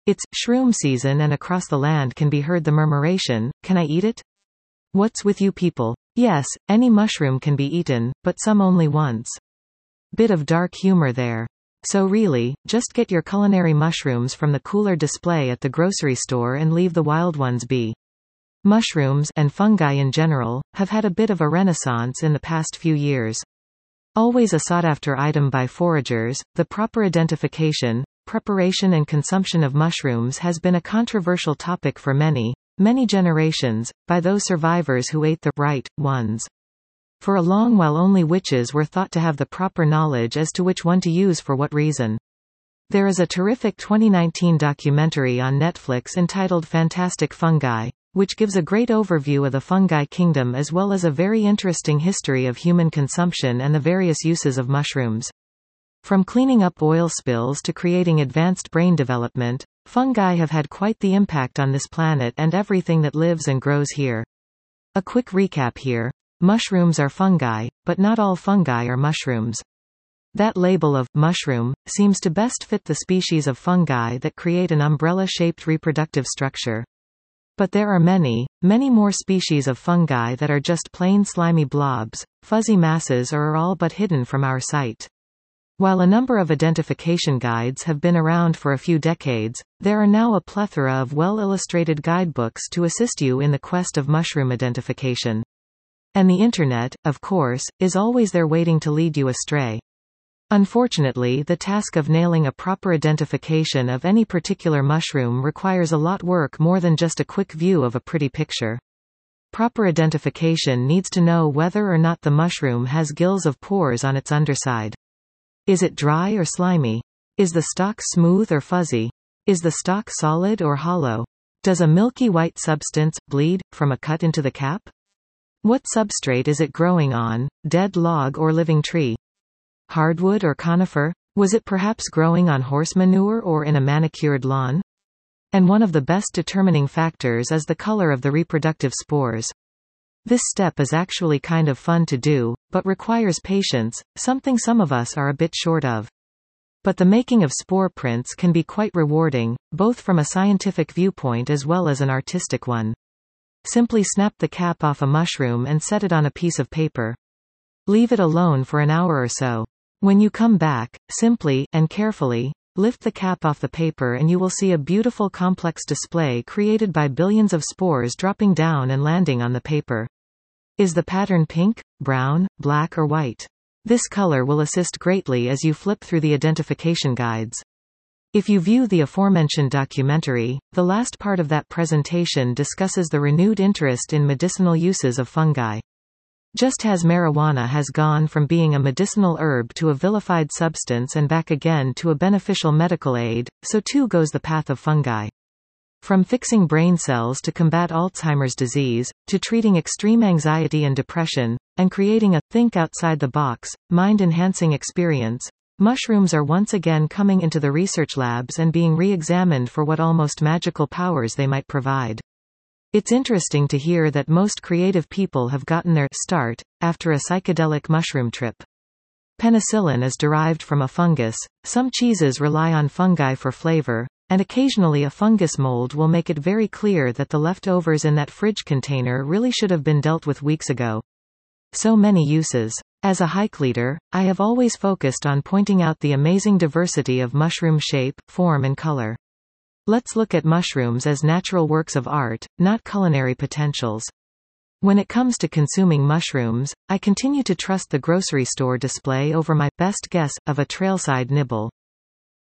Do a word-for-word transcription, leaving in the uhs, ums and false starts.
It's shroom season and across the land can be heard the murmuration, "Can I eat it? What's with you people?" Yes, any mushroom can be eaten, but some only once. Bit of dark humor there. So really, just get your culinary mushrooms from the cooler display at the grocery store and leave the wild ones be. Mushrooms, and fungi in general, have had a bit of a renaissance in the past few years. Always a sought-after item by foragers, the proper identification, preparation and consumption of mushrooms has been a controversial topic for many, many generations, by those survivors who ate the right ones. For a long while only witches were thought to have the proper knowledge as to which one to use for what reason. There is a terrific twenty nineteen documentary on Netflix entitled Fantastic Fungi, which gives a great overview of the fungi kingdom as well as a very interesting history of human consumption and the various uses of mushrooms. From cleaning up oil spills to creating advanced brain development, fungi have had quite the impact on this planet and everything that lives and grows here. A quick recap here. Mushrooms are fungi, but not all fungi are mushrooms. That label of mushroom seems to best fit the species of fungi that create an umbrella-shaped reproductive structure. But there are many, many more species of fungi that are just plain slimy blobs, fuzzy masses or are all but hidden from our sight. While a number of identification guides have been around for a few decades, there are now a plethora of well-illustrated guidebooks to assist you in the quest of mushroom identification. And the internet, of course, is always there waiting to lead you astray. Unfortunately, the task of nailing a proper identification of any particular mushroom requires a lot work more than just a quick view of a pretty picture. Proper identification needs to know whether or not the mushroom has gills of pores on its underside. Is it dry or slimy? Is the stalk smooth or fuzzy? Is the stalk solid or hollow? Does a milky white substance bleed from a cut into the cap? What substrate is it growing on, dead log or living tree? Hardwood or conifer? Was it perhaps growing on horse manure or in a manicured lawn? And one of the best determining factors is the color of the reproductive spores. This step is actually kind of fun to do, but requires patience, something some of us are a bit short of. But the making of spore prints can be quite rewarding, both from a scientific viewpoint as well as an artistic one. Simply snap the cap off a mushroom and set it on a piece of paper. Leave it alone for an hour or so. When you come back, simply, and carefully, lift the cap off the paper and you will see a beautiful complex display created by billions of spores dropping down and landing on the paper. Is the pattern pink, brown, black or white? This color will assist greatly as you flip through the identification guides. If you view the aforementioned documentary, the last part of that presentation discusses the renewed interest in medicinal uses of fungi. Just as marijuana has gone from being a medicinal herb to a vilified substance and back again to a beneficial medical aid, so too goes the path of fungi. From fixing brain cells to combat Alzheimer's disease, to treating extreme anxiety and depression, and creating a think outside the box, mind-enhancing experience, mushrooms are once again coming into the research labs and being re-examined for what almost magical powers they might provide. It's interesting to hear that most creative people have gotten their start after a psychedelic mushroom trip. Penicillin is derived from a fungus, some cheeses rely on fungi for flavor, and occasionally a fungus mold will make it very clear that the leftovers in that fridge container really should have been dealt with weeks ago. So many uses. As a hike leader, I have always focused on pointing out the amazing diversity of mushroom shape, form and color. Let's look at mushrooms as natural works of art, not culinary potentials. When it comes to consuming mushrooms, I continue to trust the grocery store display over my best guess of a trailside nibble.